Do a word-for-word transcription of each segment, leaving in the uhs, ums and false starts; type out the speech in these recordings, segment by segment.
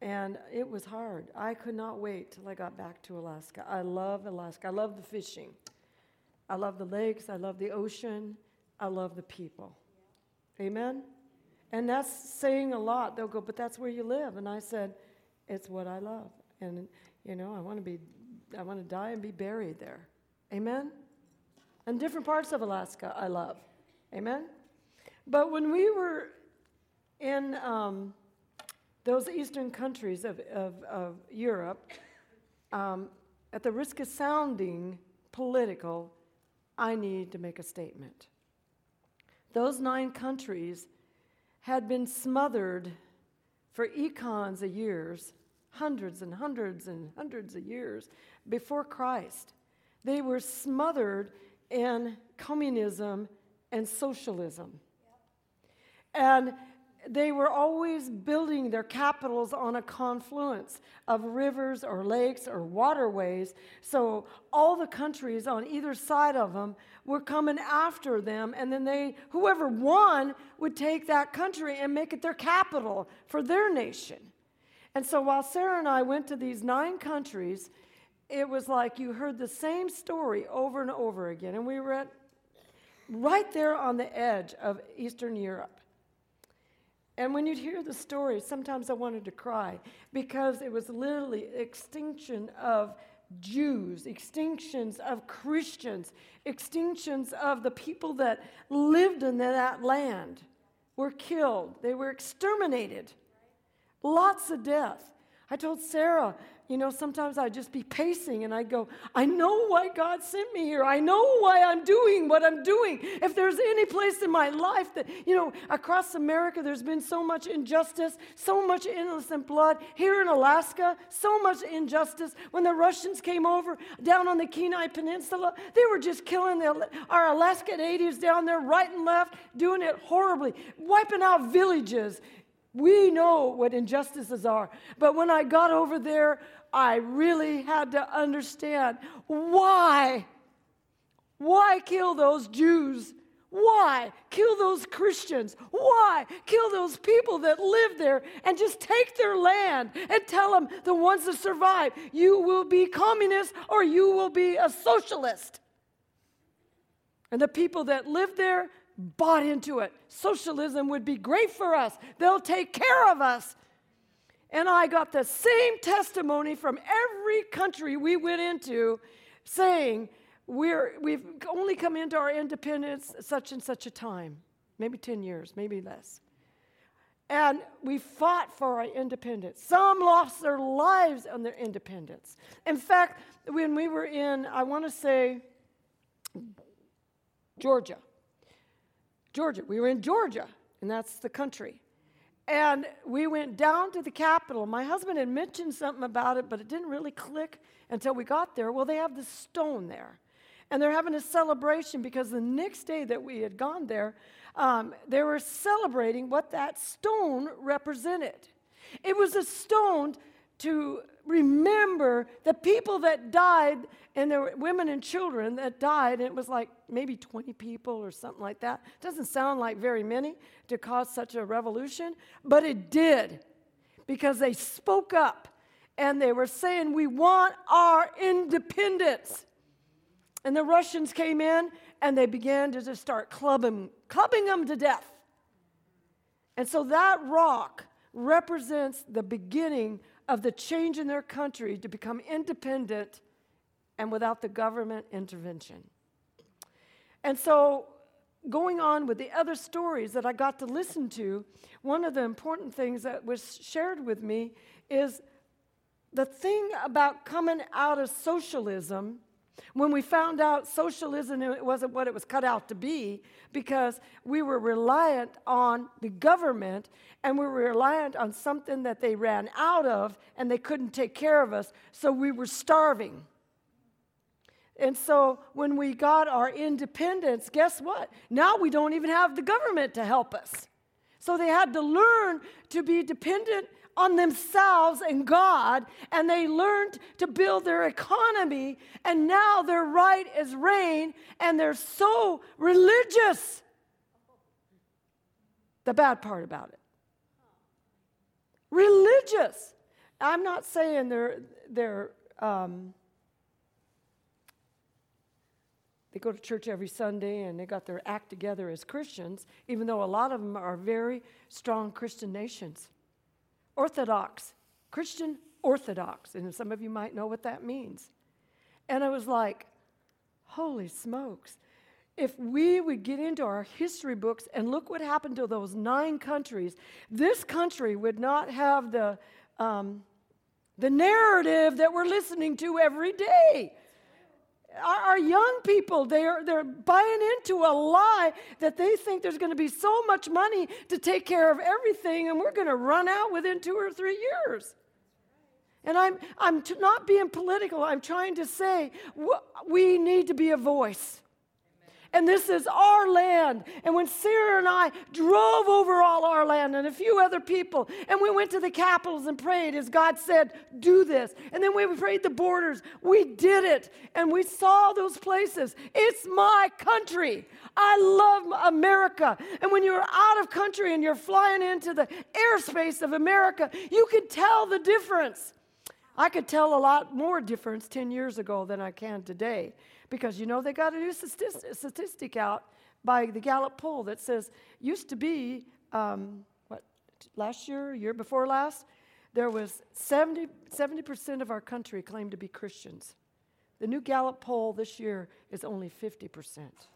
and it was hard. I could not wait till I got back to Alaska. I love Alaska. I love the fishing. I love the lakes. I love the ocean. I love the people. Amen? And that's saying a lot. They'll go, but that's where you live. And I said, it's what I love. And, you know, I want to be, I want to die and be buried there. Amen? And different parts of Alaska I love. Amen? But when we were in um, those eastern countries of, of, of Europe, um, at the risk of sounding political, I need to make a statement. Those nine countries had been smothered for eons of years, hundreds and hundreds and hundreds of years before Christ. They were smothered in communism and socialism. And they were always building their capitals on a confluence of rivers or lakes or waterways. So all the countries on either side of them were coming after them, and then they, whoever won would take that country and make it their capital for their nation. And so while Sarah and I went to these nine countries, it was like you heard the same story over and over again. And we were at, right there on the edge of Eastern Europe. And when you'd hear the story, sometimes I wanted to cry because it was literally extinction of Jews, extinctions of Christians, extinctions of the people that lived in that land were killed. They were exterminated. Lots of death. I told Sarah, you know, sometimes I'd just be pacing and I'd go, I know why God sent me here. I know why I'm doing what I'm doing. If there's any place in my life that, you know, across America, there's been so much injustice, so much innocent blood. Here in Alaska, so much injustice. When the Russians came over down on the Kenai Peninsula, they were just killing the, our Alaska natives down there right and left, doing it horribly, wiping out villages. We know what injustices are. But when I got over there, I really had to understand why. Why kill those Jews? Why kill those Christians? Why kill those people that live there and just take their land and tell them, the ones that survive, you will be communist or you will be a socialist. And the people that live there bought into it. Socialism would be great for us. They'll take care of us. And I got the same testimony from every country we went into saying, we're, we've only come into our independence such and such a time, maybe ten years, maybe less. And we fought for our independence. Some lost their lives on their independence. In fact, when we were in, I want to say, Georgia, Georgia. We were in Georgia, and that's the country. And we went down to the Capitol. My husband had mentioned something about it, but it didn't really click until we got there. Well, they have this stone there. And they're having a celebration because the next day that we had gone there, um, they were celebrating what that stone represented. It was a stone to remember the people that died, and there were women and children that died, and it was like maybe twenty people or something like that. Doesn't sound like very many to cause such a revolution, but it did, because they spoke up, and they were saying, we want our independence. And the Russians came in, and they began to just start clubbing, clubbing them to death. And so that rock represents the beginning of the change in their country to become independent and without the government intervention. And so, going on with the other stories that I got to listen to, one of the important things that was shared with me is the thing about coming out of socialism. When we found out socialism, it wasn't what it was cut out to be, because we were reliant on the government, and we were reliant on something that they ran out of, and they couldn't take care of us, so we were starving. And so when we got our independence, guess what? Now we don't even have the government to help us. So they had to learn to be dependent on themselves and God, and they learned to build their economy, and now they're right as rain, and they're so religious. The bad part about it. Religious. I'm not saying they're, they're um, they go to church every Sunday and they got their act together as Christians, even though a lot of them are very strong Christian nations. Orthodox, Christian Orthodox, and some of you might know what that means. And I was like, holy smokes. If we would get into our history books and look what happened to those nine countries, this country would not have the, um, the narrative that we're listening to every day. Our, our young people, they're, they're buying into a lie that they think there's going to be so much money to take care of everything, and we're going to run out within two or three years. And I'm, I'm t- not being political. I'm trying to say wh- we need to be a voice. And this is our land. And when Sarah and I drove over all our land and a few other people, and we went to the capitals and prayed as God said, do this. And then we prayed the borders. We did it. And we saw those places. It's my country. I love America. And when you're out of country and you're flying into the airspace of America, you can tell the difference. I could tell a lot more difference ten years ago than I can today. Because, you know, they got a new statistic out by the Gallup poll that says, used to be, um, what, last year, year before last, there was seventy, seventy percent of our country claimed to be Christians. The new Gallup poll this year is only fifty percent.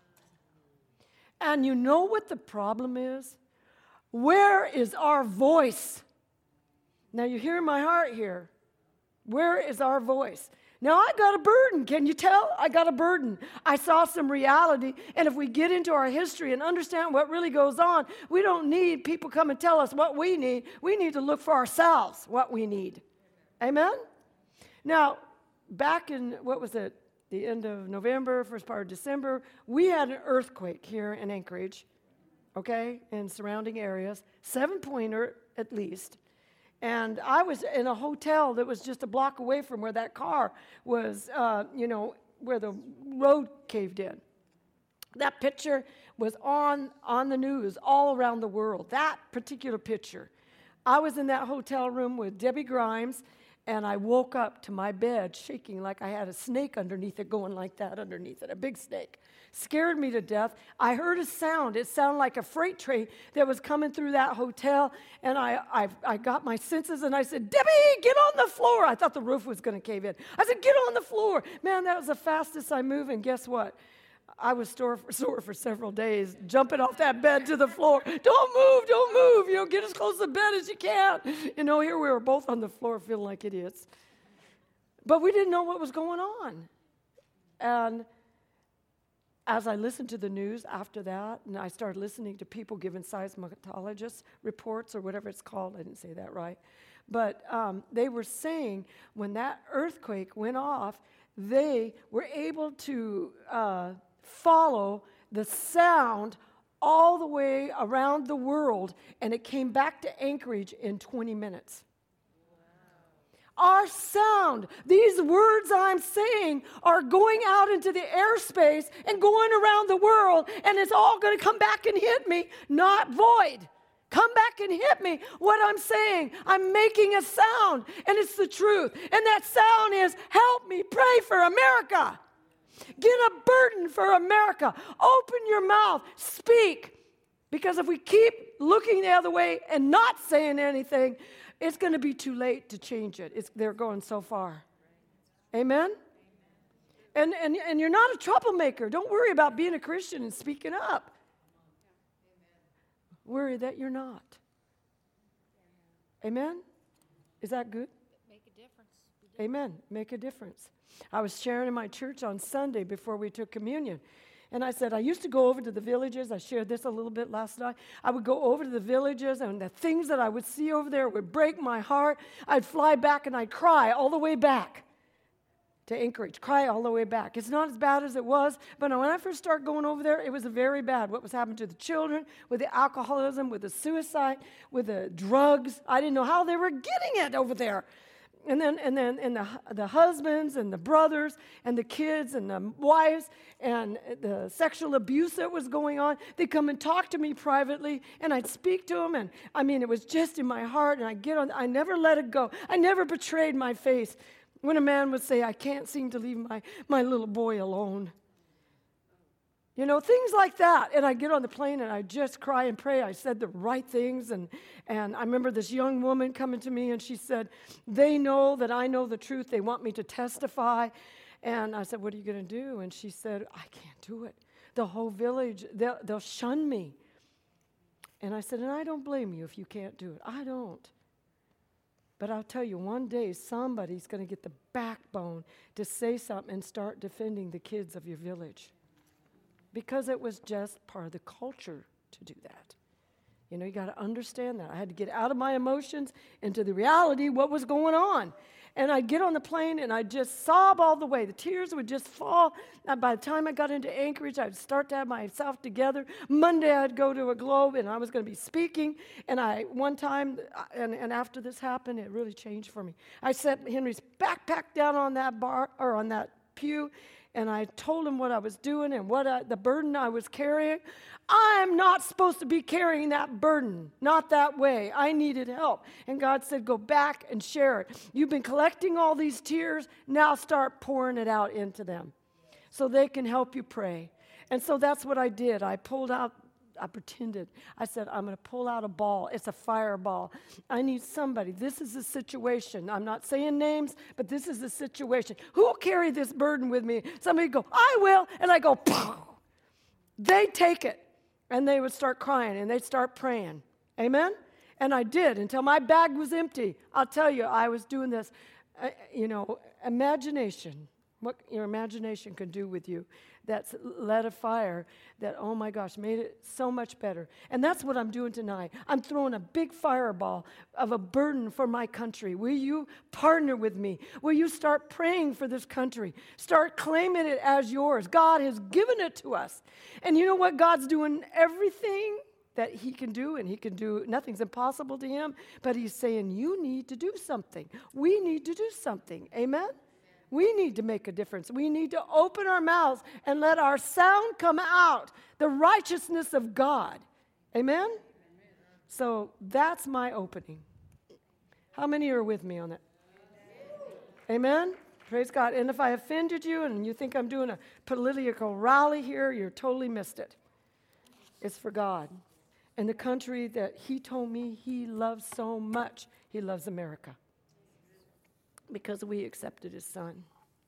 And you know what the problem is? Where is our voice? Now, you hear my heart here. Where is our voice? Now, I got a burden. Can you tell? I got a burden. I saw some reality, and if we get into our history and understand what really goes on, we don't need people come and tell us what we need. We need to look for ourselves what we need. Amen? Now, back in, what was it, the end of November, first part of December, we had an earthquake here in Anchorage, okay, in surrounding areas, seven-pointer at least. And I was in a hotel that was just a block away from where that car was, uh, you know, where the road caved in. That picture was on, on the news all around the world, that particular picture. I was in that hotel room with Debbie Grimes, and I woke up to my bed shaking like I had a snake underneath it, going like that underneath it, a big snake. Scared me to death. I heard a sound. It sounded like a freight train that was coming through that hotel, and I, I, I got my senses, and I said, Debbie, get on the floor. I thought the roof was going to cave in. I said, get on the floor. Man, that was the fastest I moved, and guess what? I was sore for, sore for several days, jumping off that bed to the floor. Don't move, don't move. You know, get as close to the bed as you can. You know, here we were both on the floor feeling like idiots. But we didn't know what was going on. And as I listened to the news after that, and I started listening to people giving seismologist reports or whatever it's called, I didn't say that right, but um, they were saying when that earthquake went off, they were able to uh, follow the sound all the way around the world, and it came back to Anchorage in twenty minutes. Our sound, these words I'm saying, are going out into the airspace and going around the world, and it's all going to come back and hit me, not void. Come back and hit me. What I'm saying, I'm making a sound, and it's the truth. And that sound is, help me pray for America. Get a burden for America. Open your mouth. Speak. Because if we keep looking the other way and not saying anything, it's going to be too late to change it. It's, they're going so far. Amen? And, and, and you're not a troublemaker. Don't worry about being a Christian and speaking up. Worry that you're not. Amen? Is that good? Make a difference. Amen. Make a difference. I was sharing in my church on Sunday before we took communion. And I said, I used to go over to the villages. I shared this a little bit last night. I would go over to the villages, and the things that I would see over there would break my heart. I'd fly back, and I'd cry all the way back to Anchorage, cry all the way back. It's not as bad as it was, but when I first started going over there, it was very bad. What was happening to the children, with the alcoholism, with the suicide, with the drugs. I didn't know how they were getting it over there. And then, and then, and the the husbands and the brothers and the kids and the wives and the sexual abuse that was going on, they'd come and talk to me privately, and I'd speak to them. And I mean, it was just in my heart, and I get on. I never let it go. I never betrayed my faith. When a man would say, "I can't seem to leave my my little boy alone," you know, things like that. And I get on the plane and I just cry and pray. I said the right things. And, and I remember this young woman coming to me and she said, "They know that I know the truth. They want me to testify." And I said, "What are you going to do?" And she said, "I can't do it. The whole village, they'll, they'll shun me." And I said, "And I don't blame you if you can't do it. I don't. But I'll tell you, one day somebody's going to get the backbone to say something and start defending the kids of your village." Because it was just part of the culture to do that. You know, you got to understand that. I had to get out of my emotions into the reality, what was going on. And I'd get on the plane and I'd just sob all the way. The tears would just fall. And by the time I got into Anchorage, I'd start to have myself together. Monday, I'd go to a Globe and I was going to be speaking. And I, one time, and, and after this happened, it really changed for me. I set Henry's backpack down on that bar, or on that pew, and I told him what I was doing and what I, the burden I was carrying. I'm not supposed to be carrying that burden, not that way. I needed help. And God said, "Go back and share it. You've been collecting all these tears, now start pouring it out into them so they can help you pray." And so that's what I did. I pulled out, I pretended. I said, "I'm going to pull out a ball. It's a fireball. I need somebody. This is the situation. I'm not saying names, but this is the situation. Who will carry this burden with me?" Somebody would go, "I will." And I go, "Pow." They'd take it, and they would start crying, and they'd start praying. Amen? And I did until my bag was empty. I'll tell you, I was doing this. Uh, you know, imagination, what your imagination can do with you. That's lit a fire that, oh my gosh, made it so much better. And that's what I'm doing tonight. I'm throwing a big fireball of a burden for my country. Will you partner with me? Will you start praying for this country? Start claiming it as yours. God has given it to us. And you know what? God's doing everything that he can do, and he can do, nothing's impossible to him, but he's saying, you need to do something. We need to do something. Amen? We need to make a difference. We need to open our mouths and let our sound come out, the righteousness of God. Amen? Amen. So that's my opening. How many are with me on that? Amen. Amen? Praise God. And if I offended you and you think I'm doing a political rally here, you're totally missed it. It's for God. And the country that he told me he loves so much, he loves America. Because we accepted his son.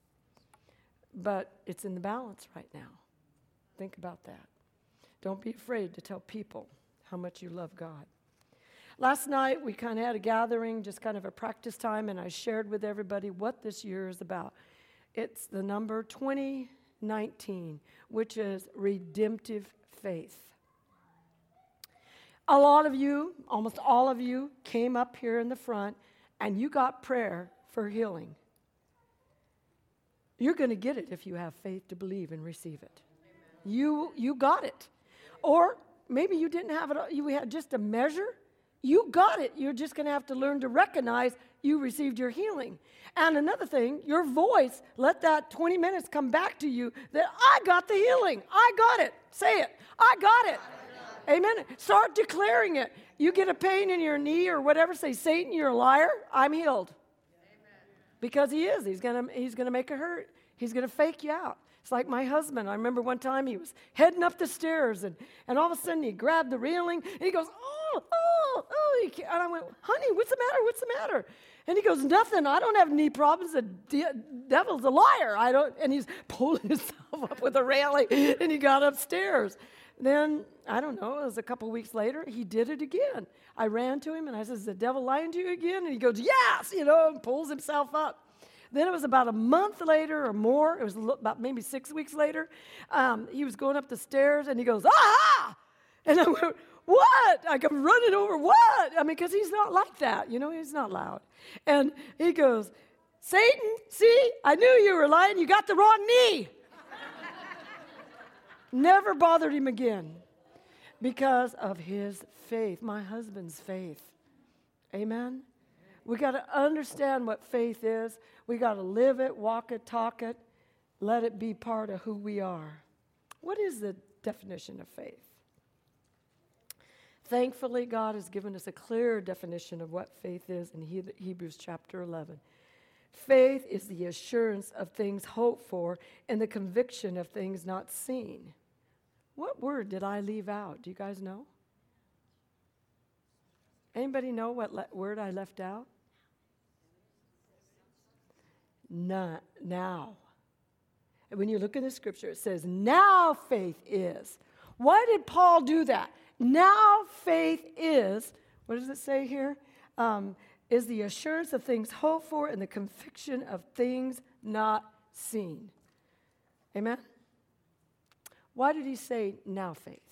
But it's in the balance right now. Think about that. Don't be afraid to tell people how much you love God. Last night, we kind of had a gathering, just kind of a practice time, and I shared with everybody what this year is about. It's the number twenty nineteen, which is redemptive faith. A lot of you, almost all of you, came up here in the front, and you got prayer for healing. You're going to get it if you have faith to believe and receive it. Amen. You you got it. Or maybe you didn't have it, you had just a measure. You got it. You're just going to have to learn to recognize you received your healing. And another thing, your voice, let that twenty minutes come back to you that I got the healing. I got it. Say it. I got it. Amen. Start declaring it. You get a pain in your knee or whatever, say, Satan, you're a liar. I'm healed. Because he is. He's going to he's gonna make it hurt. He's going to fake you out. It's like my husband. I remember one time he was heading up the stairs, and, and all of a sudden he grabbed the railing, and he goes, oh, oh, oh. He can't. And I went, honey, what's the matter? What's the matter? And he goes, nothing. I don't have knee problems. The de- devil's a liar. I don't. And he's pulling himself up with a railing, and he got upstairs. Then, I don't know, it was a couple weeks later, he did it again. I ran to him, and I said, is the devil lying to you again? And he goes, yes, you know, and pulls himself up. Then it was about a month later or more, it was about maybe six weeks later, um, he was going up the stairs, and he goes, ah! And I went, what? I come running over, what? I mean, because he's not like that, you know, he's not loud. And he goes, Satan, see, I knew you were lying, you got the wrong knee. Never bothered him again because of his faith, my husband's faith. Amen? We got to understand what faith is. We got to live it, walk it, talk it. Let it be part of who we are. What is the definition of faith? Thankfully, God has given us a clear definition of what faith is in he- Hebrews chapter eleven. Faith is the assurance of things hoped for and the conviction of things not seen. What word did I leave out? Do you guys know? Anybody know what le- word I left out? Na- now. And when you look in the scripture, it says, now faith is. Why did Paul do that? Now faith is, what does it say here? Um, is the assurance of things hoped for and the conviction of things not seen. Amen? Why did he say now faith?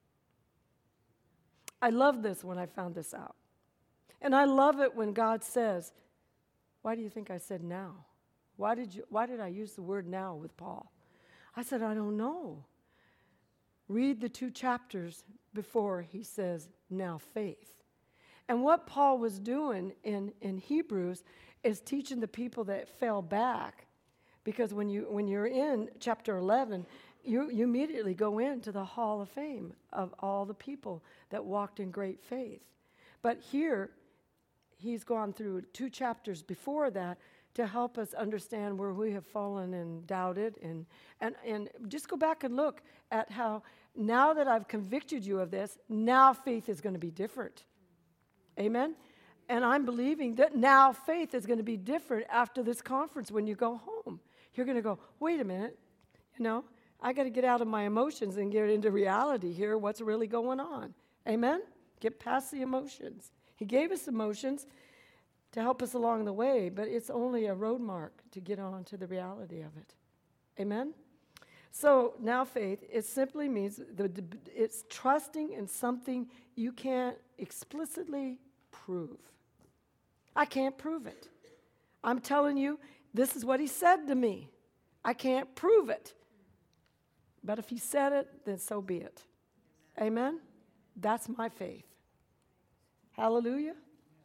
I love this when I found this out. And I love it when God says, why do you think I said now? Why did you? Why did I use the word now with Paul? I said, I don't know. Read the two chapters before he says, now faith. And what Paul was doing in, in Hebrews is teaching the people that fell back. Because when, you, when you're in chapter eleven, you, you immediately go into the hall of fame of all the people that walked in great faith. But here, he's gone through two chapters before that to help us understand where we have fallen and doubted. And, and, and just go back and look at how now that I've convicted you of this, now faith is going to be different. Amen? And I'm believing that now faith is going to be different after this conference when you go home. You're going to go, wait a minute, you know, I got to get out of my emotions and get into reality here, what's really going on. Amen? Get past the emotions. He gave us emotions to help us along the way, but it's only a road mark to get on to the reality of it. Amen? So now faith, it simply means the, it's trusting in something you can't explicitly prove. I can't prove it. I'm telling you, this is what he said to me. I can't prove it. But if he said it, then so be it. Amen? That's my faith. Hallelujah.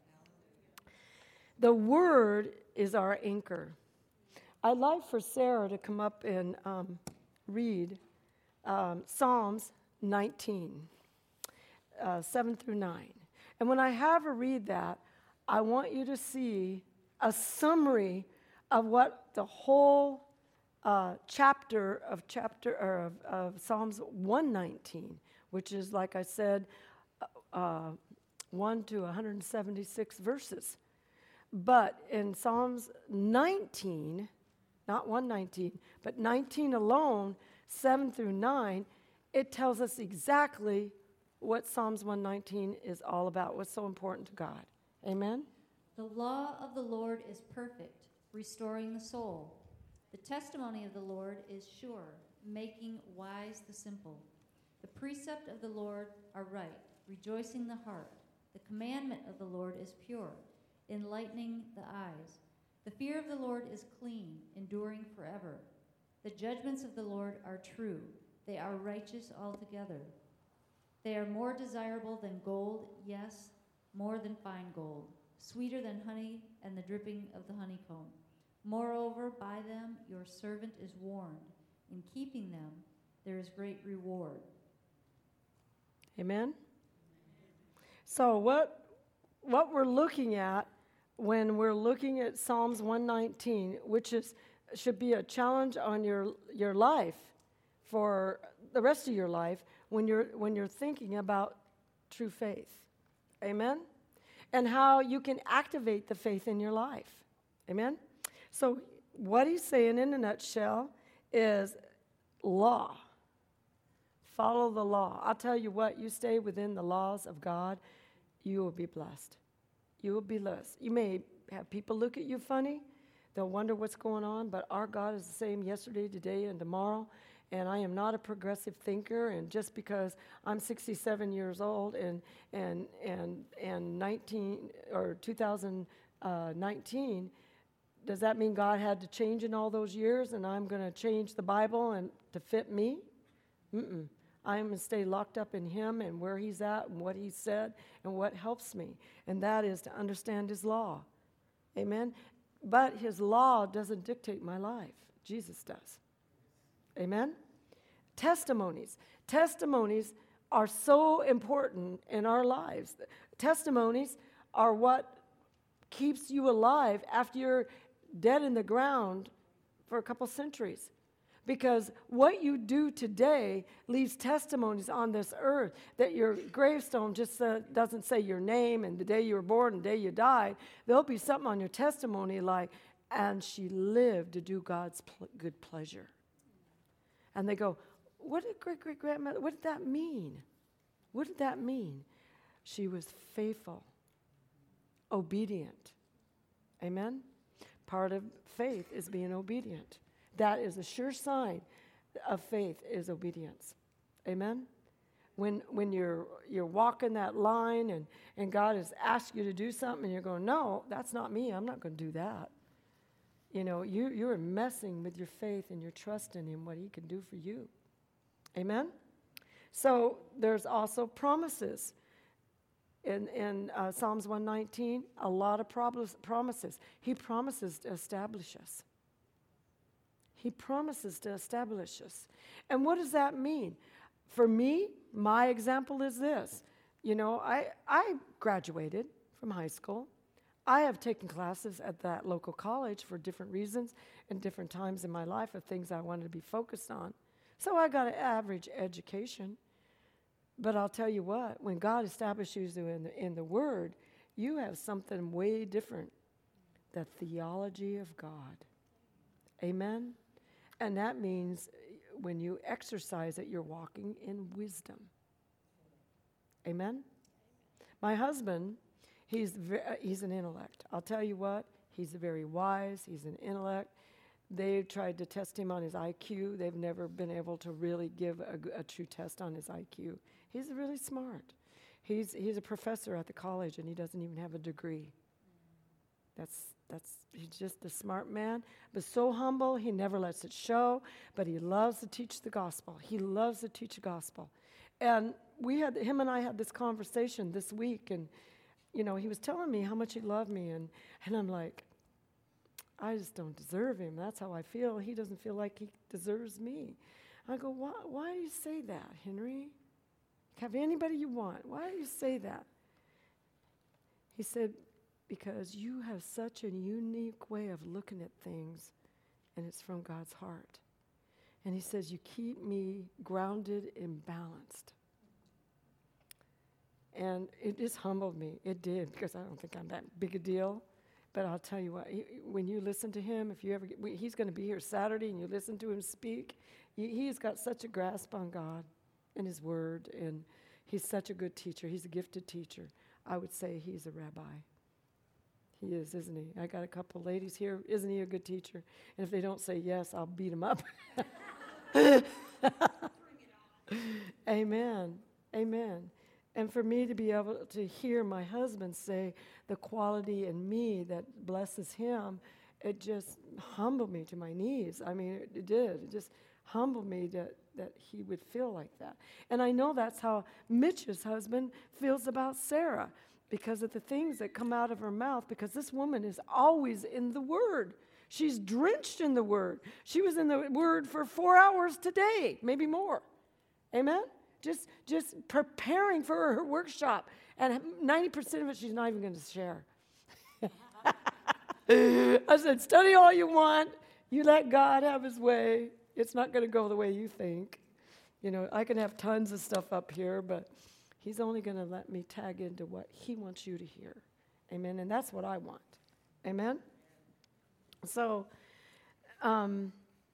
The word is our anchor. I'd like for Sarah to come up and um, read um, Psalms nineteen, uh, seven through nine. And when I have her read that, I want you to see a summary of what the whole uh, chapter of chapter or of, of Psalms one nineteen, which is, like I said, uh, one to one hundred seventy-six verses. But in Psalms nineteen, not one nineteen, but nineteen alone, seven through nine, it tells us exactly what Psalms one nineteen is all about, what's so important to God. Amen? The law of the Lord is perfect, restoring the soul. The testimony of the Lord is sure, making wise the simple. The precept of the Lord are right, rejoicing the heart. The commandment of the Lord is pure, enlightening the eyes. The fear of the Lord is clean, enduring forever. The judgments of the Lord are true. They are righteous altogether. They are more desirable than gold, yes, more than fine gold, sweeter than honey and the dripping of the honeycomb. Moreover, by them your servant is warned. In keeping them, there is great reward. Amen? So what, what we're looking at when we're looking at Psalms one nineteen, which is should be a challenge on your, your life for the rest of your life when you're, when you're thinking about true faith. Amen? And how you can activate the faith in your life. Amen? So what he's saying in a nutshell is law. Follow the law. I'll tell you what, you stay within the laws of God, you will be blessed. You will be blessed. You may have people look at you funny. They'll wonder what's going on, but our God is the same yesterday, today, and tomorrow. And I am not a progressive thinker, and just because I'm sixty-seven years old and and and and nineteen or two thousand nineteen, does that mean God had to change in all those years and I'm going to change the Bible and to fit me? Mm-mm. I'm going to stay locked up in him and where he's at and what he said and what helps me, and that is to understand his law. Amen? But his law doesn't dictate my life. Jesus does. Amen? Testimonies. Testimonies are so important in our lives. Testimonies are what keeps you alive after you're dead in the ground for a couple centuries. Because what you do today leaves testimonies on this earth, that your gravestone just uh, doesn't say your name and the day you were born and the day you died. There'll be something on your testimony like, and she lived to do God's pl- good pleasure. And they go, what did great-great-grandmother, what did that mean? What did that mean? She was faithful, obedient. Amen? Part of faith is being obedient. That is a sure sign of faith is obedience. Amen? When when you're you're walking that line and, and God has asked you to do something and you're going, no, that's not me. I'm not going to do that. You know, you, you're messing with your faith and your trust in him, what he can do for you. Amen? So there's also promises. In, in uh, Psalms one nineteen, a lot of prob- promises. He promises to establish us. He promises to establish us. And what does that mean? For me, my example is this. You know, I, I graduated from high school. I have taken classes at that local college for different reasons and different times in my life of things I wanted to be focused on. So I got an average education. But I'll tell you what, when God establishes you in the, in the Word, you have something way different, the theology of God. Amen? And that means when you exercise it, you're walking in wisdom. Amen? My husband, he's ve- uh, he's an intellect. I'll tell you what, he's very wise. He's an intellect. They tried to test him on his I Q. They've never been able to really give a, a true test on his I Q. He's really smart. He's he's a professor at the college, and he doesn't even have a degree. That's that's he's just a smart man, but so humble. He never lets it show, but he loves to teach the gospel. He loves to teach the gospel. And we had him and I had this conversation this week, and you know, he was telling me how much he loved me, and and I'm like, I just don't deserve him. That's how I feel. He doesn't feel like he deserves me. I go, why, why do you say that, Henry? Have anybody you want. Why do you say that? He said, because you have such a unique way of looking at things, and it's from God's heart. And he says, you keep me grounded and balanced. And it just humbled me. It did, because I don't think I'm that big a deal. But I'll tell you what, he, when you listen to him, if you ever get, we, he's going to be here Saturday, and you listen to him speak, he, he's got such a grasp on God and his word, and he's such a good teacher. He's a gifted teacher. I would say he's a rabbi. He is, isn't he? I got a couple ladies here. Isn't he a good teacher? And if they don't say yes, I'll beat them up. Amen. Amen. And for me to be able to hear my husband say the quality in me that blesses him, it just humbled me to my knees. I mean, it, it did. It just humbled me that, that he would feel like that. And I know that's how Mitch's husband feels about Sarah, because of the things that come out of her mouth, because this woman is always in the Word. She's drenched in the Word. She was in the Word for four hours today, maybe more. Amen? Just just preparing for her workshop. And ninety percent of it she's not even going to share. I said, study all you want. You let God have his way. It's not going to go the way you think. You know, I can have tons of stuff up here, but he's only going to let me tag into what he wants you to hear. Amen? And that's what I want. Amen? So, um,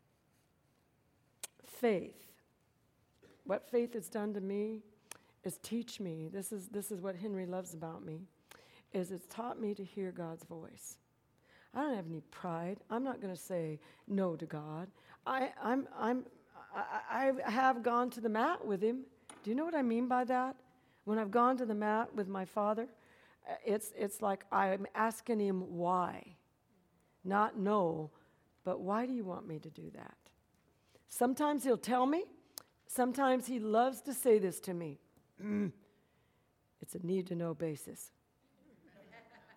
faith. What faith has done to me is teach me. This is this is what Henry loves about me, is it's taught me to hear God's voice. I don't have any pride. I'm not going to say no to God. I I'm I'm I, I have gone to the mat with him. Do you know what I mean by that? When I've gone to the mat with my father, it's it's like I'm asking him why, not no, but why do you want me to do that? Sometimes he'll tell me. Sometimes he loves to say this to me. It's a need-to-know basis.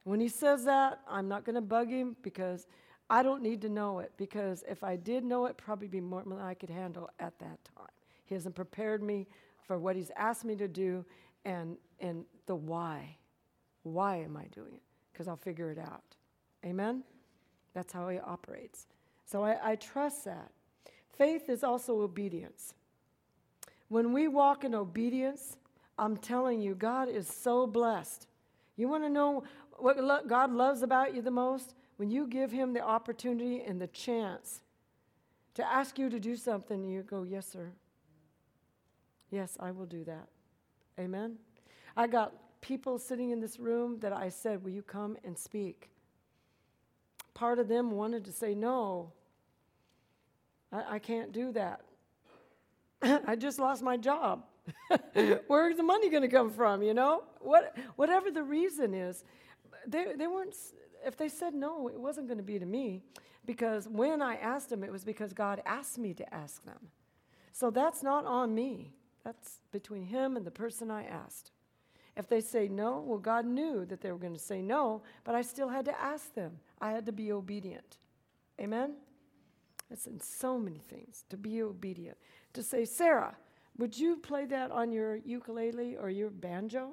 When he says that, I'm not going to bug him because I don't need to know it. Because if I did know it, probably be more than I could handle at that time. He hasn't prepared me for what he's asked me to do and, and the why. Why am I doing it? Because I'll figure it out. Amen? That's how he operates. So I, I trust that. Faith is also obedience. When we walk in obedience, I'm telling you, God is so blessed. You want to know what lo- God loves about you the most? When you give him the opportunity and the chance to ask you to do something, you go, yes, sir. Yes, I will do that. Amen? I got people sitting in this room that I said, will you come and speak? Part of them wanted to say, no, I, I can't do that. I just lost my job. Where's the money going to come from, you know? What, whatever the reason is, they, they weren't, if they said no, it wasn't going to be to me, because when I asked them, it was because God asked me to ask them. So that's not on me. That's between him and the person I asked. If they say no, well, God knew that they were going to say no, but I still had to ask them. I had to be obedient. Amen? It's in so many things, to be obedient. To say, Sarah, would you play that on your ukulele or your banjo?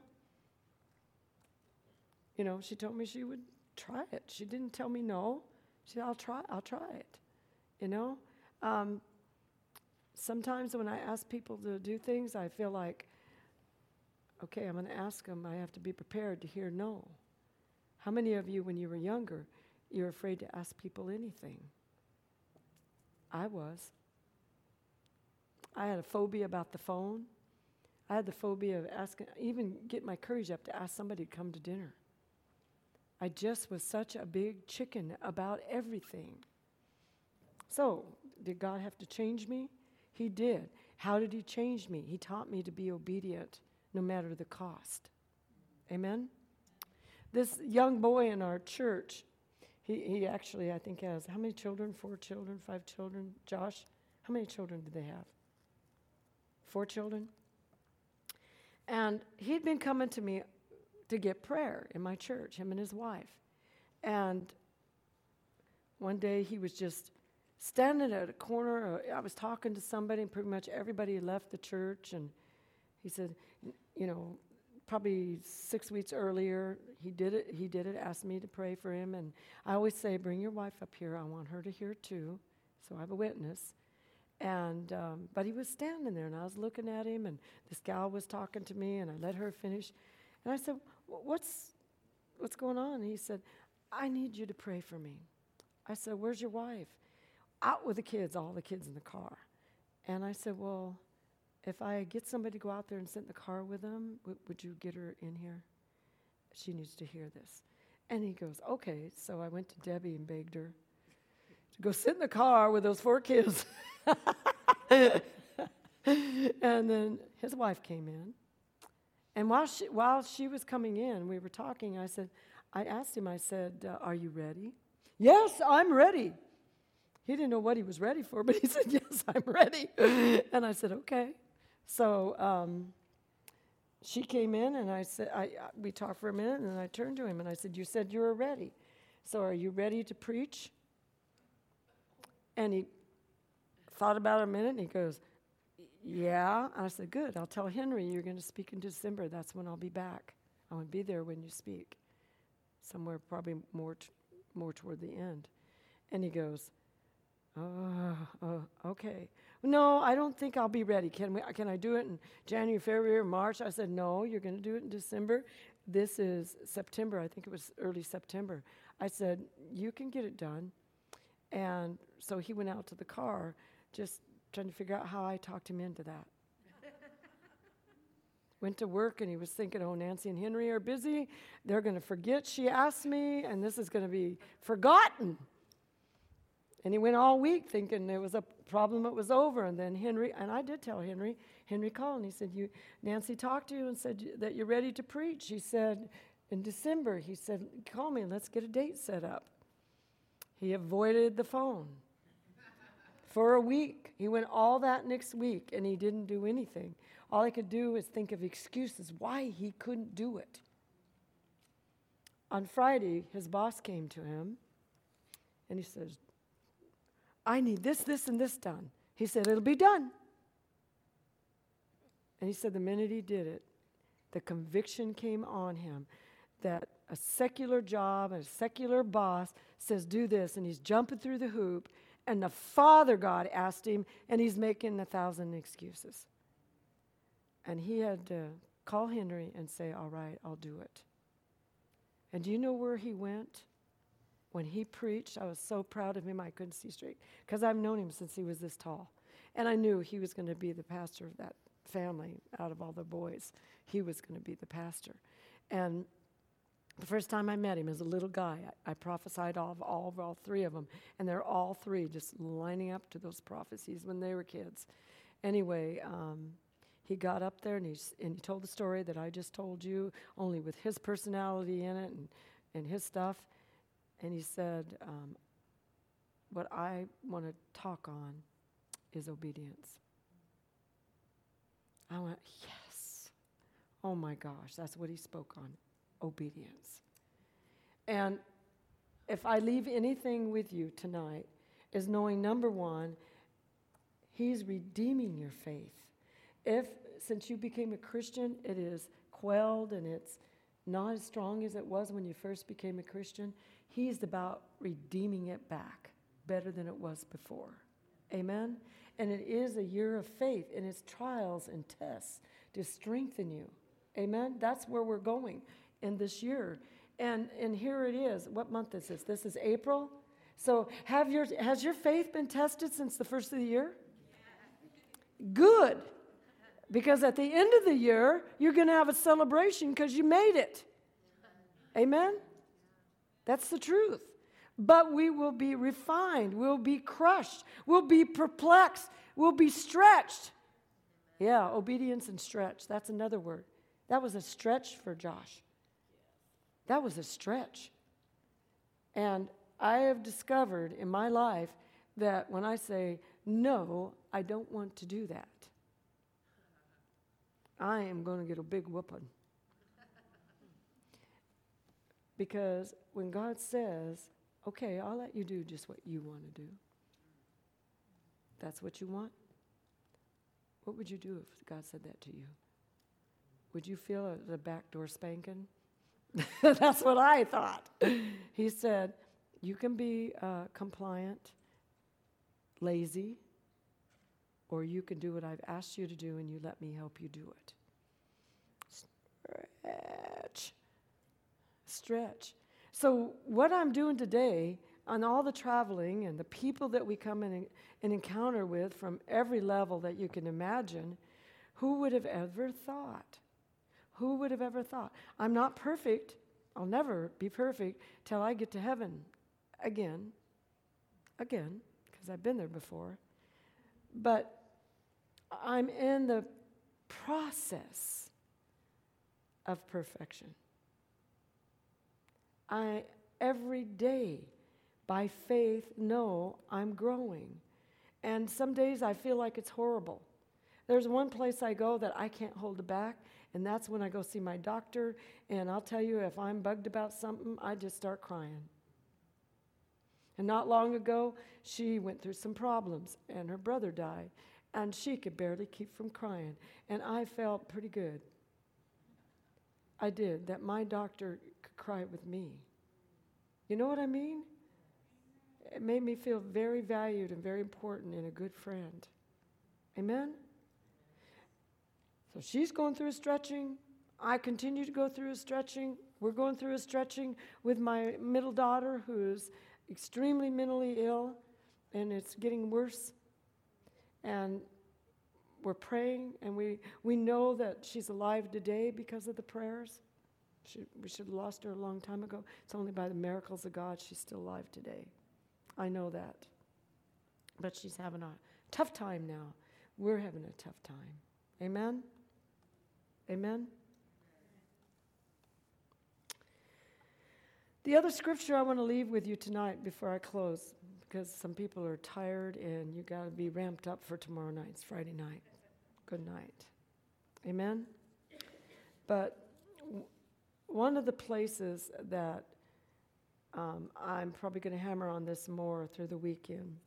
You know, she told me she would try it. She didn't tell me no. She said, I'll try, I'll try it. You know? Um, sometimes when I ask people to do things, I feel like, okay, I'm going to ask them. I have to be prepared to hear no. How many of you, when you were younger, you're afraid to ask people anything? I was. I had a phobia about the phone. I had the phobia of asking, even get my courage up to ask somebody to come to dinner. I just was such a big chicken about everything. So, did God have to change me? He did. How did he change me? He taught me to be obedient no matter the cost. Amen? This young boy in our church, he, he actually, I think, has how many children? Four children, five children? Josh, how many children do they have? Four children? And he'd been coming to me to get prayer in my church, him and his wife. And one day he was just standing at a corner. I was talking to somebody, and pretty much everybody had left the church. And he said, you know, probably six weeks earlier, he did it, he did it, asked me to pray for him. And I always say, bring your wife up here. I want her to hear too. So I have a witness. And, um, but he was standing there, and I was looking at him, and this gal was talking to me, and I let her finish. And I said, what's, what's going on? And he said, I need you to pray for me. I said, where's your wife? Out with the kids, all the kids in the car. And I said, well, if I get somebody to go out there and sit in the car with them, w- would you get her in here? She needs to hear this. And he goes, okay. So I went to Debbie and begged her to go sit in the car with those four kids. And then his wife came in. And while she, while she was coming in, we were talking, I said, I asked him, I said, uh, are you ready? Yes, I'm ready. He didn't know what he was ready for, but he said, yes, I'm ready. And I said, okay. So um, she came in, and I said, I, I, we talked for a minute, and I turned to him, and I said, you said you were ready. So are you ready to preach? And he thought about it a minute, and he goes, yeah. And I said, good. I'll tell Henry you're going to speak in December. That's when I'll be back. I want to be there when you speak, somewhere probably more t- more toward the end. And he goes, oh, oh, okay. No, I don't think I'll be ready. Can we? Can I do it in January, February, or March? I said, no, you're going to do it in December. This is September. I think it was early September. I said, you can get it done. And so he went out to the car, just trying to figure out how I talked him into that. Went to work, and he was thinking, oh, Nancy and Henry are busy. They're going to forget she asked me, and this is going to be forgotten. And he went all week thinking there was a problem that was over. And then Henry, and I did tell Henry, Henry called, and he said, "You, Nancy talked to you and said that you're ready to preach." He said, in December, he said, call me and let's get a date set up. He avoided the phone for a week. He went all that next week, and he didn't do anything. All he could do is think of excuses why he couldn't do it. On Friday, his boss came to him, and he says, I need this, this, and this done. He said, it'll be done. And he said the minute he did it, the conviction came on him that a secular job, a secular boss says, do this, and he's jumping through the hoop, and the Father God asked him, and he's making a thousand excuses. And he had to call Henry and say, all right, I'll do it. And do you know where he went? When he preached, I was so proud of him I couldn't see straight, because I've known him since he was this tall. And I knew he was going to be the pastor of that family. Out of all the boys, he was going to be the pastor. And the first time I met him as a little guy, I, I prophesied all of all, of all three of them, and they're all three just lining up to those prophecies when they were kids. Anyway, um, he got up there and, he's, and he told the story that I just told you, only with his personality in it and, and his stuff. And he said, um, what I want to talk on is obedience. I went, yes. Oh my gosh, that's what he spoke on, obedience. And if I leave anything with you tonight, is knowing, number one, he's redeeming your faith. If, since you became a Christian, it is quelled and it's not as strong as it was when you first became a Christian, he's about redeeming it back better than it was before. Amen? And it is a year of faith, and it's trials and tests to strengthen you. Amen? That's where we're going in this year. And and here it is. What month is this? This is April. So have your has your faith been tested since the first of the year? Good. Because at the end of the year, you're going to have a celebration because you made it. Amen? That's the truth. But we will be refined. We'll be crushed. We'll be perplexed. We'll be stretched. Yeah, obedience and stretch. That's another word. That was a stretch for Josh. That was a stretch. And I have discovered in my life that when I say, no, I don't want to do that, I am going to get a big whooping. Because when God says, okay, I'll let you do just what you want to do, that's what you want, what would you do if God said that to you? Would you feel a, the backdoor spanking? That's what I thought. He said, you can be uh, compliant, lazy, or you can do what I've asked you to do and you let me help you do it. Stretch. Stretch. So what I'm doing today on all the traveling and the people that we come in and, and encounter with from every level that you can imagine, who would have ever thought? Who would have ever thought? I'm not perfect. I'll never be perfect till I get to heaven again. Again, because I've been there before. But I'm in the process of perfection. I, every day, by faith, know I'm growing. And some days I feel like it's horrible. There's one place I go that I can't hold it back, and that's when I go see my doctor, and I'll tell you, if I'm bugged about something, I just start crying. And not long ago, she went through some problems, and her brother died, and she could barely keep from crying. And I felt pretty good. I did, that my doctor could cry with me. You know what I mean? It made me feel very valued and very important and a good friend. Amen? So she's going through a stretching. I continue to go through a stretching. We're going through a stretching with my middle daughter, who's extremely mentally ill, and it's getting worse. And we're praying, and we, we know that she's alive today because of the prayers. She, we should have lost her a long time ago. It's only by the miracles of God she's still alive today. I know that. But she's having a tough time now. We're having a tough time. Amen? Amen? The other scripture I want to leave with you tonight before I close, because some people are tired and you got to be ramped up for tomorrow night. It's Friday night. Good night. Amen? But one of the places that um, I'm probably going to hammer on this more through the weekend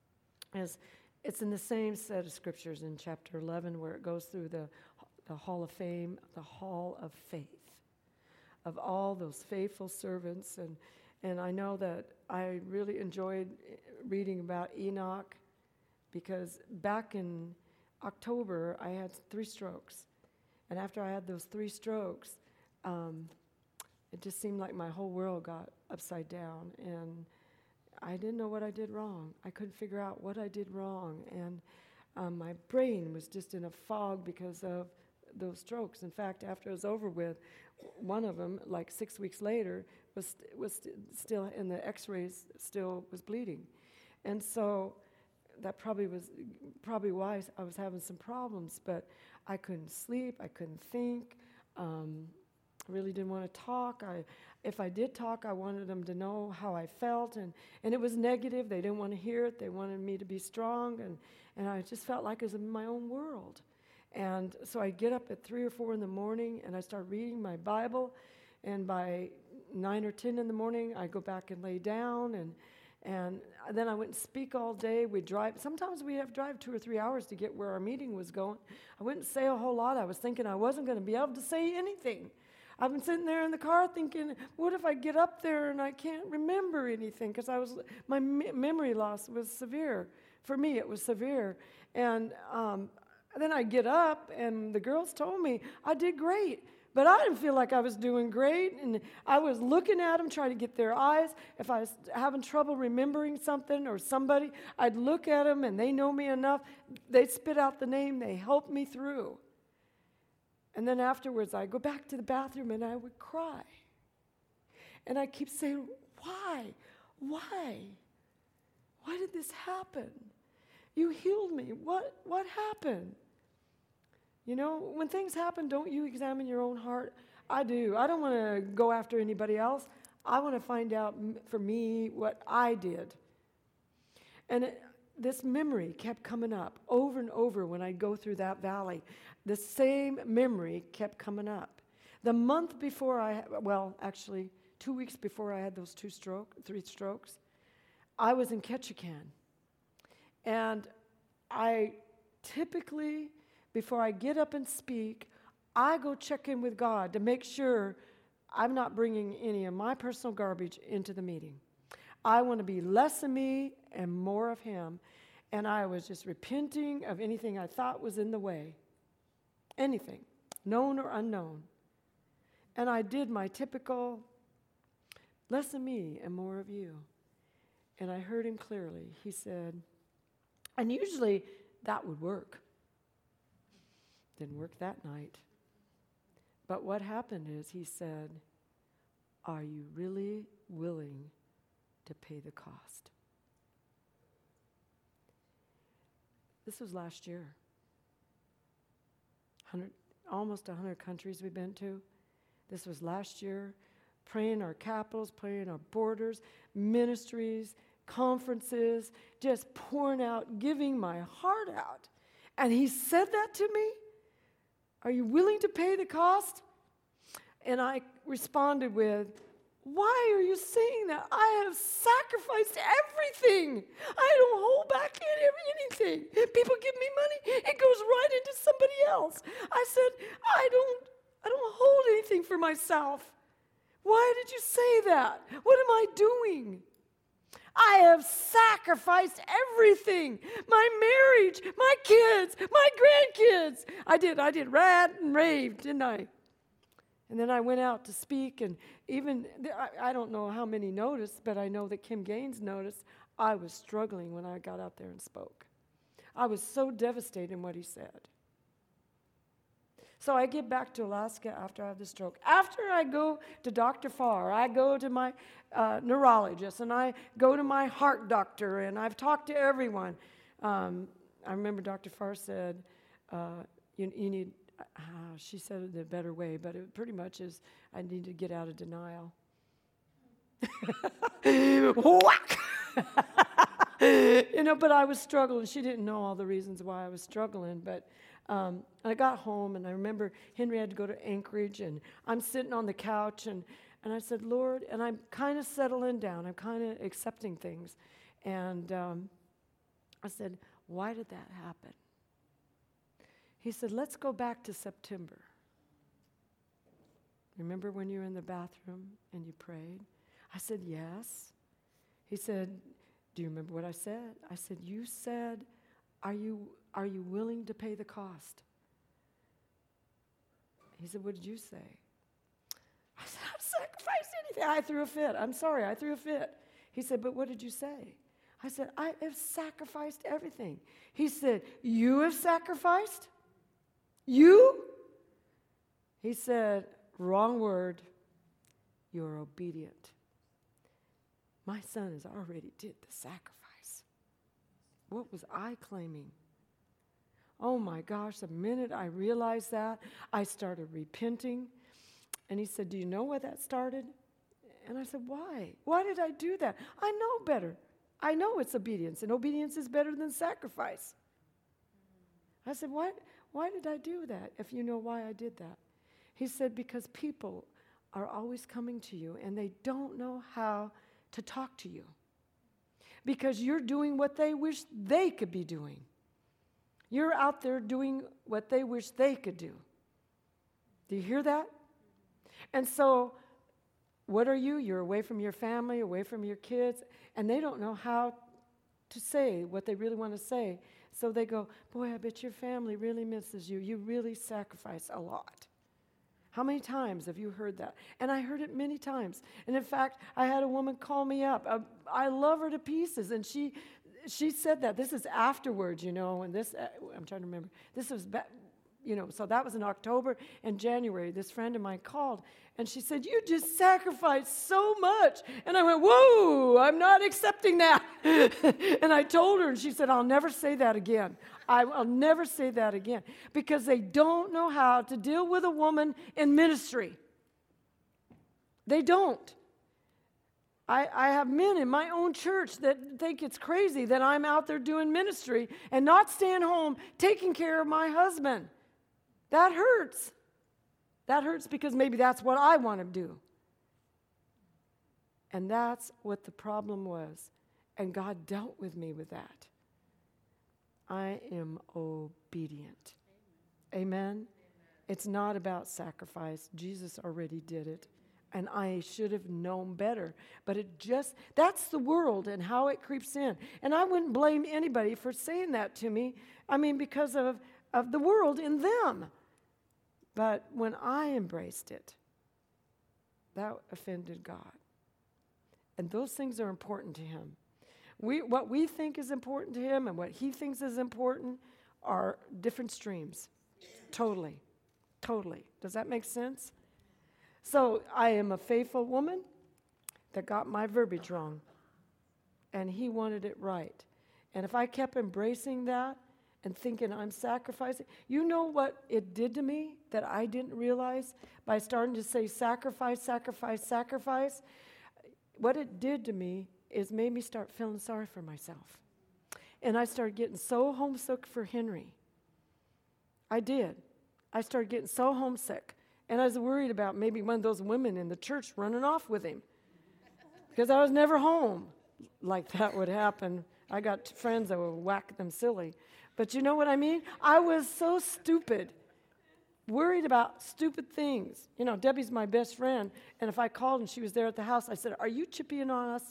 is it's in the same set of scriptures in chapter eleven where it goes through the, the hall of fame, the hall of faith, of all those faithful servants. And, and I know that I really enjoyed reading about Enoch because back in October, I had three strokes. And after I had those three strokes, um, it just seemed like my whole world got upside down. And I didn't know what I did wrong. I couldn't figure out what I did wrong. And um, my brain was just in a fog because of those strokes. In fact, after it was over with, one of them, like six weeks later, was was st- still in the x-rays, still was bleeding. And so that probably was probably why I was having some problems, but I couldn't sleep, I couldn't think, um, I really didn't want to talk. I, if I did talk, I wanted them to know how I felt, and, and it was negative. They didn't want to hear it. They wanted me to be strong, and, and I just felt like I was in my own world. And so I'd get up at three or four in the morning, and I start reading my Bible, and by nine or ten in the morning, I go back and lay down, and And then I wouldn't speak all day. We'd drive. Sometimes we have to drive two or three hours to get where our meeting was going. I wouldn't say a whole lot. I was thinking I wasn't going to be able to say anything. I've been sitting there in the car thinking, what if I get up there and I can't remember anything? Because I was, my me- memory loss was severe. For me, it was severe. And um, then I get up, and the girls told me I did great. But I didn't feel like I was doing great, and I was looking at them, trying to get their eyes. If I was having trouble remembering something or somebody, I'd look at them, and they know me enough. They'd spit out the name. They helped me through. And then afterwards, I'd go back to the bathroom, and I would cry. And I keep saying, why? Why? Why did this happen? You healed me. What, what happened? You know, when things happen, don't you examine your own heart? I do. I don't want to go after anybody else. I want to find out m- for me what I did. And it, this memory kept coming up over and over when I'd go through that valley. The same memory kept coming up. The month before I, well, actually, two weeks before I had those two stroke, three strokes, I was in Ketchikan. And I typically, before I get up and speak, I go check in with God to make sure I'm not bringing any of my personal garbage into the meeting. I want to be less of me and more of Him. And I was just repenting of anything I thought was in the way. Anything, known or unknown. And I did my typical, less of me and more of you. And I heard Him clearly. He said, and usually that would work. Didn't work that night. But what happened is He said, are you really willing to pay the cost? This was last year. one hundred, almost one hundred countries we've been to. This was last year. Praying our capitals, praying our borders, ministries, conferences, just pouring out, giving my heart out. And He said that to me. Are you willing to pay the cost? And I responded with, why are you saying that? I have sacrificed everything. I don't hold back anything. People give me money, it goes right into somebody else. I said, I don't, I don't hold anything for myself. Why did you say that? What am I doing? I have sacrificed everything. My marriage, my kids, my grandkids. I did, I did rant and raved, didn't I? And then I went out to speak, and even, I, I don't know how many noticed, but I know that Kim Gaines noticed I was struggling when I got out there and spoke. I was so devastated in what he said. So I get back to Alaska after I have the stroke. After I go to Doctor Farr, I go to my uh, neurologist, and I go to my heart doctor, and I've talked to everyone. Um, I remember Doctor Farr said, uh, you, you need, uh, she said it in a better way, but it pretty much is, I need to get out of denial. Whack! You know, but I was struggling. She didn't know all the reasons why I was struggling, but Um, and I got home, and I remember Henry had to go to Anchorage, and I'm sitting on the couch, and, and I said, Lord, and I'm kind of settling down. I'm kind of accepting things. And um, I said, why did that happen? He said, let's go back to September. Remember when you were in the bathroom and you prayed? I said, yes. He said, do you remember what I said? I said, you said, are you, are you willing to pay the cost? He said, what did you say? I said, I'll sacrifice anything. I threw a fit. I'm sorry, I threw a fit. He said, but what did you say? I said, I have sacrificed everything. He said, you have sacrificed? You? He said, wrong word. You're obedient. My son has already did the sacrifice. What was I claiming? Oh my gosh, the minute I realized that, I started repenting. And he said, do you know where that started? And I said, why? Why did I do that? I know better. I know it's obedience, and obedience is better than sacrifice. I said, what? Why did I do that, if you know why I did that? He said, because people are always coming to you, and they don't know how to talk to you. Because you're doing what they wish they could be doing. You're out there doing what they wish they could do. Do you hear that? And so, what are you? You're away from your family, away from your kids, and they don't know how to say what they really want to say. So they go, boy, I bet your family really misses you. You really sacrifice a lot. How many times have you heard that? And I heard it many times. And in fact, I had a woman call me up. I, I love her to pieces, and she she said that. This is afterwards, you know, and this, uh, I'm trying to remember. This was back, you know, so that was in October and January. This friend of mine called, and she said, you just sacrificed so much. And I went, whoa, I'm not accepting that. And I told her, and she said, I'll never say that again. I, I'll never say that again. Because they don't know how to deal with a woman in ministry. They don't. I, I have men in my own church that think it's crazy that I'm out there doing ministry and not staying home taking care of my husband. That hurts. That hurts because maybe that's what I want to do. And that's what the problem was. And God dealt with me with that. I am obedient. Amen? Amen? It's not about sacrifice. Jesus already did it. And I should have known better. But it just, that's the world and how it creeps in. And I wouldn't blame anybody for saying that to me. I mean, because of, of the world in them. But when I embraced it, that offended God. And those things are important to him. We, what we think is important to him and what he thinks is important are different streams. Totally. Totally. Does that make sense? So I am a faithful woman that got my verbiage wrong. And he wanted it right. And if I kept embracing that and thinking I'm sacrificing, you know what it did to me that I didn't realize by starting to say sacrifice, sacrifice, sacrifice? What it did to me is made me start feeling sorry for myself. And I started getting so homesick for Henry. I did. I started getting so homesick. And I was worried about maybe one of those women in the church running off with him. Because I was never home. Like that would happen. I got friends that would whack them silly. But you know what I mean? I was so stupid. Worried about stupid things. You know, Debbie's my best friend. And if I called and she was there at the house, I said, are you chipping on us?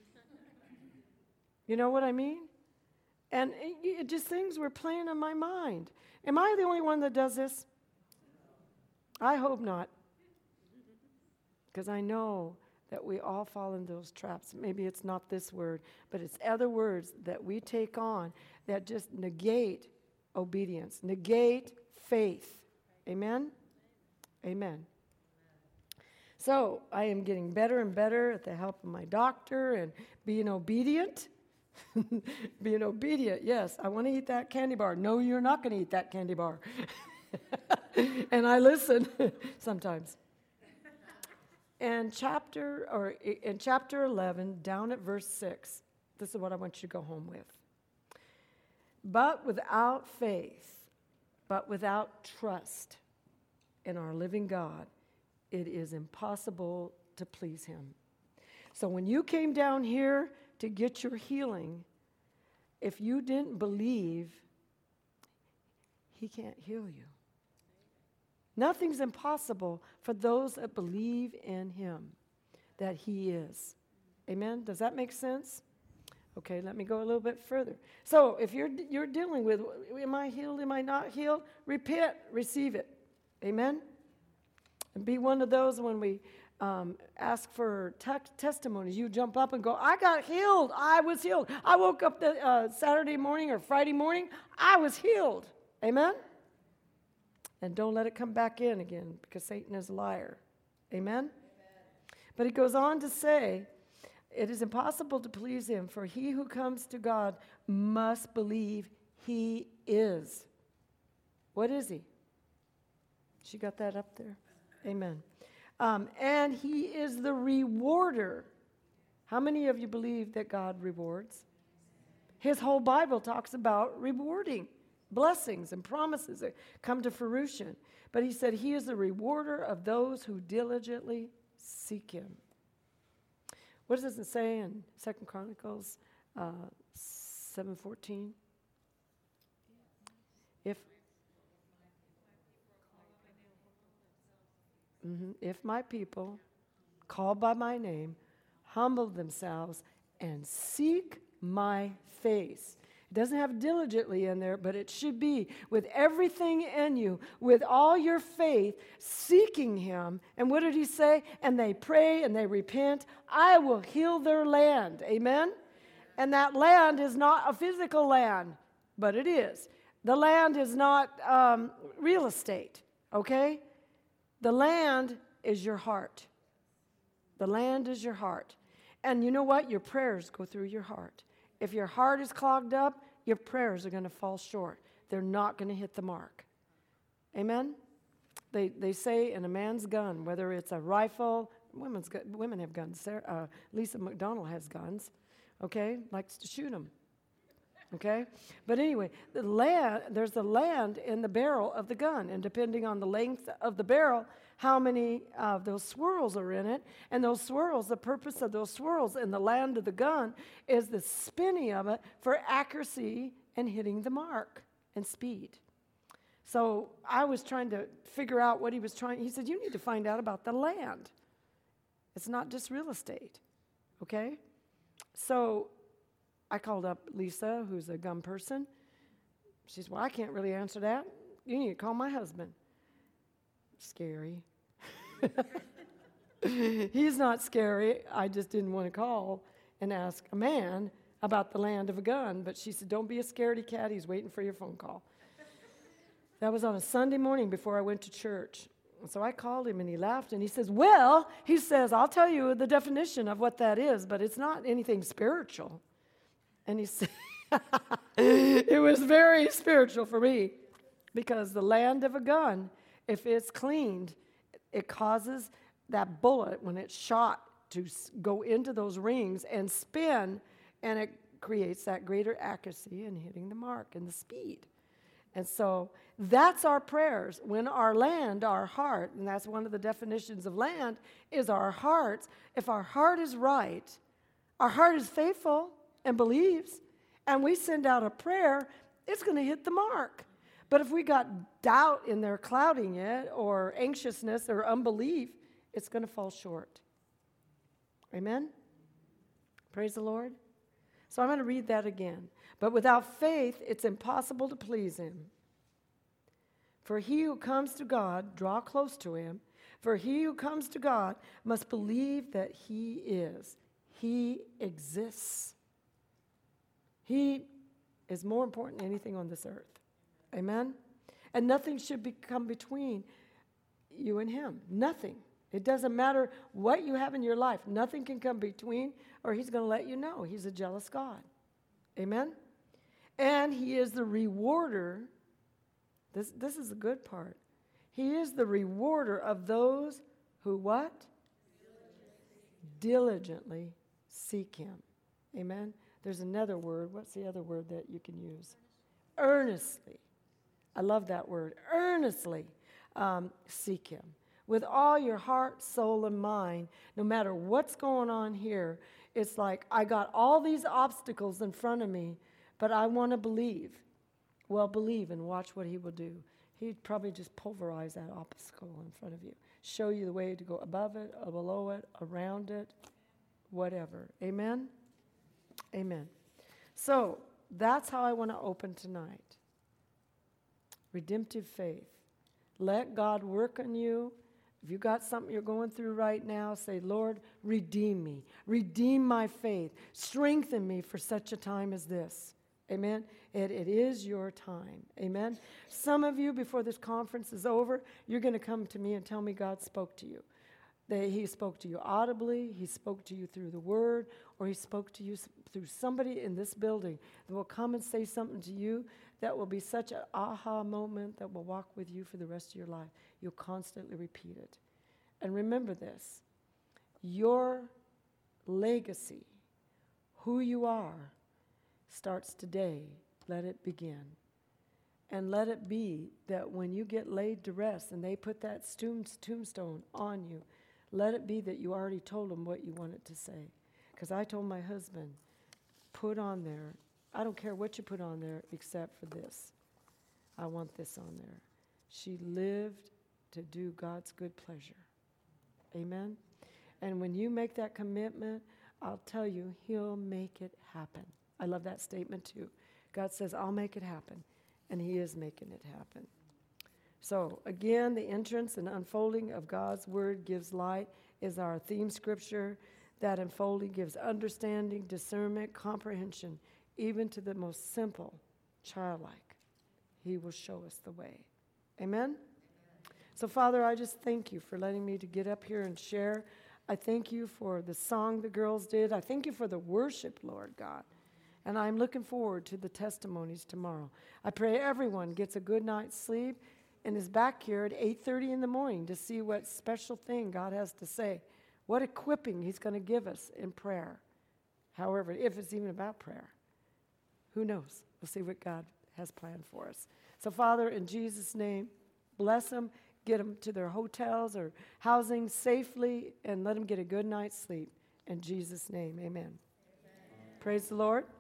You know what I mean? And it, it just things were playing in my mind. Am I the only one that does this? I hope not. Because I know that we all fall into those traps. Maybe it's not this word, but it's other words that we take on that just negate obedience, negate faith. Amen? Amen. So I am getting better and better at the help of my doctor and being obedient. Being obedient, yes. I want to eat that candy bar. No, you're not going to eat that candy bar. And I listen sometimes. And chapter or in chapter eleven, down at verse six, this is what I want you to go home with. But without faith, But without trust in our living God, it is impossible to please him. So when you came down here to get your healing, if you didn't believe, he can't heal you. Nothing's impossible for those that believe in him, that he is. Amen? Does that make sense? Okay, let me go a little bit further. So if you're you're dealing with, am I healed, am I not healed? Repent, receive it. Amen? And be one of those when we um, ask for te- testimonies, you jump up and go, I got healed. I was healed. I woke up the uh, Saturday morning or Friday morning. I was healed. Amen? And don't let it come back in again, because Satan is a liar. Amen? Amen. But he goes on to say, it is impossible to please him, for he who comes to God must believe he is. What is he? She got that up there? Amen. Um, and he is the rewarder. How many of you believe that God rewards? His whole Bible talks about rewarding. Blessings and promises that come to fruition. But he said he is the rewarder of those who diligently seek him. What does it say in Second Chronicles uh, seven fourteen? If, mm-hmm, if my people, called by my name, humble themselves and seek my face. It doesn't have diligently in there, but it should be with everything in you, with all your faith, seeking him. And what did he say? And they pray and they repent. I will heal their land. Amen? And that land is not a physical land, but it is. The land is not um, real estate, okay? The land is your heart. The land is your heart. And you know what? Your prayers go through your heart. If your heart is clogged up, your prayers are going to fall short. They're not going to hit the mark. Amen? They they say in a man's gun, whether it's a rifle, women's gu- women have guns. Sarah, uh, Lisa McDonald has guns, okay? Likes to shoot them, okay? But anyway, the land, there's a land in the barrel of the gun, and depending on the length of the barrel, how many of those swirls are in it. And those swirls, the purpose of those swirls in the land of the gun is the spinning of it for accuracy and hitting the mark and speed. So I was trying to figure out what he was trying. He said, you need to find out about the land. It's not just real estate, okay? So I called up Lisa, who's a gun person. She said, well, I can't really answer that. You need to call my husband. Scary. He's not scary. I just didn't want to call and ask a man about the land of a gun. But she said, don't be a scaredy cat. He's waiting for your phone call. That was on a Sunday morning before I went to church. And so I called him, and he laughed, and he says, well, he says, I'll tell you the definition of what that is, but it's not anything spiritual. And he said, it was very spiritual for me, because the land of a gun, if it's cleaned, it causes that bullet, when it's shot, to go into those rings and spin, and it creates that greater accuracy in hitting the mark and the speed. And so that's our prayers. When our land, our heart, and that's one of the definitions of land, is our hearts. If our heart is right, our heart is faithful and believes, and we send out a prayer, it's going to hit the mark. But if we got doubt in there clouding it, or anxiousness or unbelief, it's going to fall short. Amen? Praise the Lord. So I'm going to read that again. But without faith, it's impossible to please him. For he who comes to God, draw close to him. For he who comes to God must believe that he is. He exists. He is more important than anything on this earth. Amen? And nothing should be, come between you and him. Nothing. It doesn't matter what you have in your life. Nothing can come between, or he's going to let you know. He's a jealous God. Amen? And he is the rewarder. This, this is the good part. He is the rewarder of those who what? Diligently seek him. Amen? There's another word. What's the other word that you can use? Earnestly. I love that word. Earnestly um, seek him. With all your heart, soul, and mind, no matter what's going on here, it's like, I got all these obstacles in front of me, but I want to believe. Well, believe and watch what he will do. He'd probably just pulverize that obstacle in front of you, show you the way to go above it, or below it, around it, whatever. Amen? Amen. So that's how I want to open tonight. Redemptive faith. Let God work on you. If you got something you're going through right now, say, Lord, redeem me. Redeem my faith. Strengthen me for such a time as this. Amen. It, it is your time. Amen. Some of you, before this conference is over, you're going to come to me and tell me God spoke to you. That he spoke to you audibly, he spoke to you through the word, or he spoke to you s- through somebody in this building that will come and say something to you that will be such an aha moment that will walk with you for the rest of your life. You'll constantly repeat it. And remember this, your legacy, who you are, starts today. Let it begin. And let it be that when you get laid to rest and they put that tomb- tombstone on you, let it be that you already told them what you wanted to say. Because I told my husband, put on there, I don't care what you put on there except for this. I want this on there. She lived to do God's good pleasure. Amen? And when you make that commitment, I'll tell you, he'll make it happen. I love that statement too. God says, I'll make it happen. And he is making it happen. So again, the entrance and unfolding of God's word gives light is our theme scripture. That unfolding gives understanding, discernment, comprehension, even to the most simple, childlike. He will show us the way. Amen? So Father, I just thank you for letting me to get up here and share. I thank you for the song the girls did. I thank you for the worship, Lord God. And I'm looking forward to the testimonies tomorrow. I pray everyone gets a good night's sleep and is back here at eight thirty in the morning to see what special thing God has to say, what equipping he's going to give us in prayer. However, if it's even about prayer, who knows? We'll see what God has planned for us. So, Father, in Jesus' name, bless them, get them to their hotels or housing safely, and let them get a good night's sleep. In Jesus' name, amen. Amen. Praise the Lord.